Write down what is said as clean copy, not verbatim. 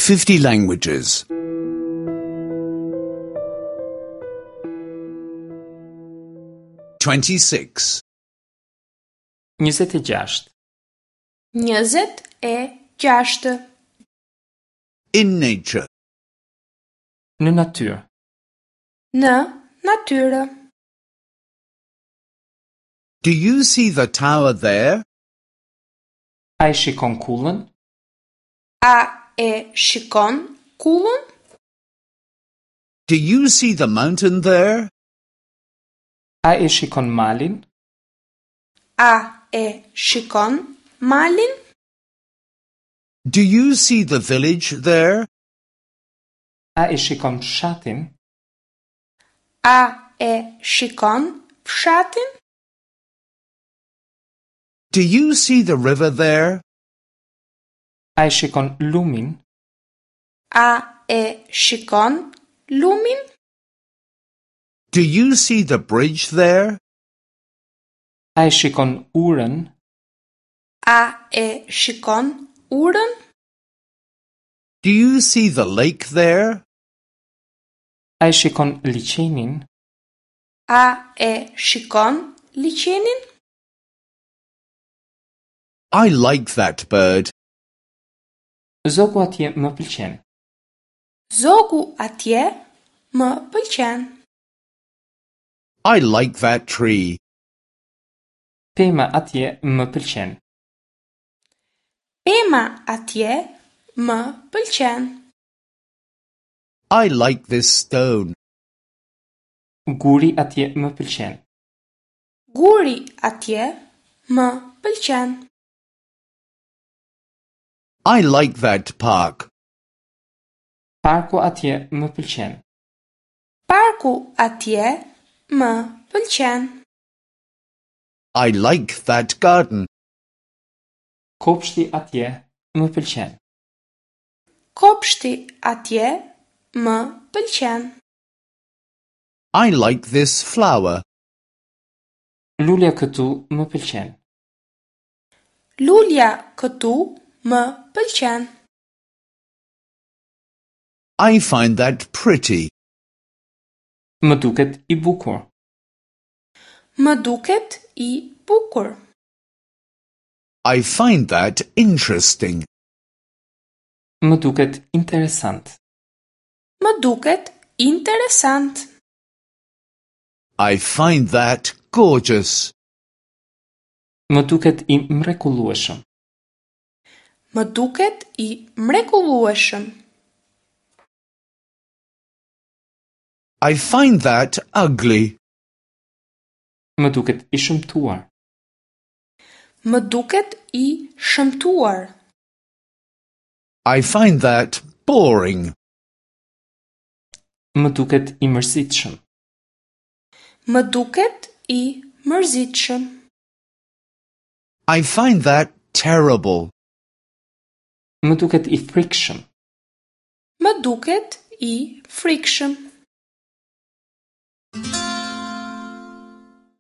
50 languages. 26. 26. 26. In nature. Në natyrë. Në natyrë. Do you see the tower there? A i shikon kullën? A e shikon kullën? Do you see the mountain there? A i shikon malin? A e shikon malin? Do you see the village there? A i shikon fshatin? A e shikon fshatin? Do you see the river there? A i shikon lumin? A e shikon lumin? Do you see the bridge there? A i shikon urën? A e shikon urën? Do you see the lake there? A i shikon liçenin? A e shikon liçenin? I like that bird. Zogu atje më pëlqen. Zogu atje më pëlqen. I like that tree. Pema atje më pëlqen. Pema atje më pëlqen. I like this stone. Guri atje më pëlqen. Guri atje më pëlqen. I like that park. Parku atje më pëlqen. Parku atje më pëlqen. I like that garden. Kopshti atje më pëlqen. Kopshti atje më pëlqen. I like this flower. Lulja këtu më pëlqen. Lulja këtu më pëlqen. I find that pretty. Më duket i bukur. Më duket i bukur. I find that interesting. Më duket interesant. Më duket interesant. I find that gorgeous. Më duket i mrekullueshëm. Më duket i mrekullueshëm. I find that ugly. Më duket i shëmtuar. Më duket i shëmtuar. I find that boring. Më duket i mërzitshëm. Më duket i mërzitshëm. I find that terrible. Më duket i frikshëm. Më duket i frikshëm.